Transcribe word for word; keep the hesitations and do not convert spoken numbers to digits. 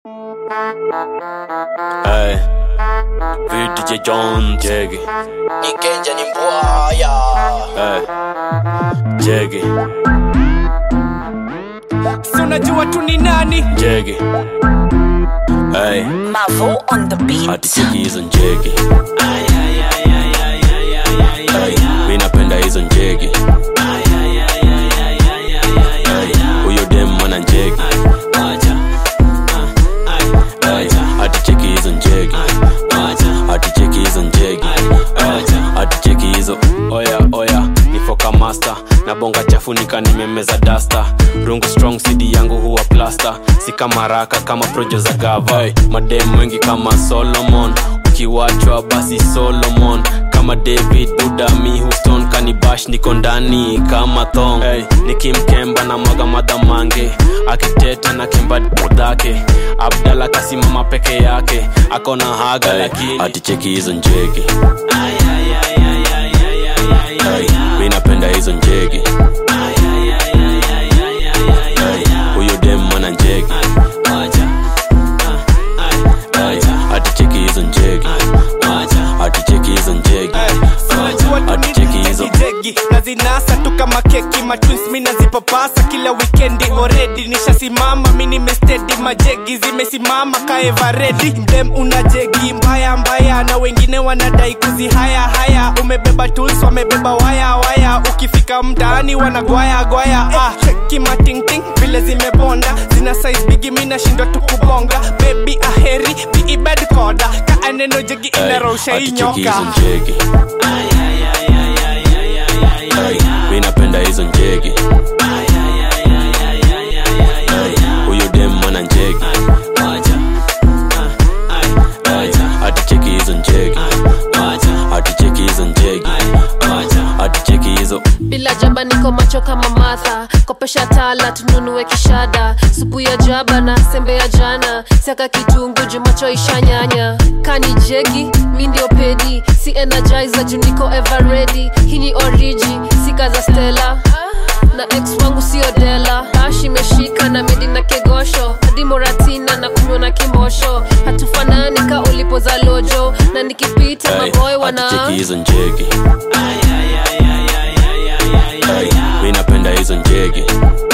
Hey, V D J John Jeggy. Nikenja ni mbwaya. Hey, Jeggy. Si unajua tu ni nani? Jeggy. Hey, Mavo on the beat. hati cheki hizo Jeggy. Hey, mi napenda hizo Jeggy. Hey, huyo dem mwana Jeggy. Hey, hati cheki hizo Jeggy. Hati cheki hizo Jeggy. Hati cheki hizo. Oya oya, nifoka master. Na bonga chafu nika nimemeza duster. Rungu strong C D yangu huwa plaster. Si kama raka kama projo za gava. Hey, madem wengi kama Solomon. Ukiwachwa basi Solomon. Kama David, Buddha, mi Houston. Kanibash niko ndani kama thong. Hey, nikimkemba na mwaga madamange. Akiteta na kemba dake. Abdalla kasimama peke yake. Akona haga hey, lakini hati cheki hizo Jeggy. Hey, mi napenda hizo Jeggy. Hey, huyo dem mwana Jeggy. Hey, hati cheki hizo Jeggy. Hati cheki hizo Jeggy. Hati cheki hizo Jeggy. Nazinasa tu kama keki. Matwins mi nazipapasa kila weekendi. Already nishasimama mi nimesteady. Majegi zimesimama ka everready. Dem una Jeggy mbaya mbaya. Na wengine wanadai kuzi haya haya. Umebeba tools wamebeba waya waya. Ukifika mtaani wanagwaya gwaya. Ah, cheki mating ting vile zimebonda. Zina size bigi mi nashindwa tu kubonga. Baby aheri bi bad koda. Ka aneno Jeggy inarosha inyoka. Hey, mi napenda hizo Jeggy. Hey, huyo dem mwana Jeggy. Hey, hati cheki hizo Jeggy. Hati cheki hizo Jeggy. Hati cheki hizo. Bila jaba niko macho kama Martha. Kopesha tala tununue kishada. Supu ya jaba na sembe ya jana. Siaka kitungu jumacho ishanyanya. Kani Jeggy, mi ndio pedi. Si energizer juu niko ever ready. Hii ni origi, sika za Stella. Na ex wangu sio Dela. Bash imeshika na medi na kegosho. Hadi Moratina na kunywa na kimosho. Hatufanani ka ulipo za lojo. Na nikipita hey, maboy wana hati cheki hizo Jeggy. Hey, mi napenda hizo Jeggy.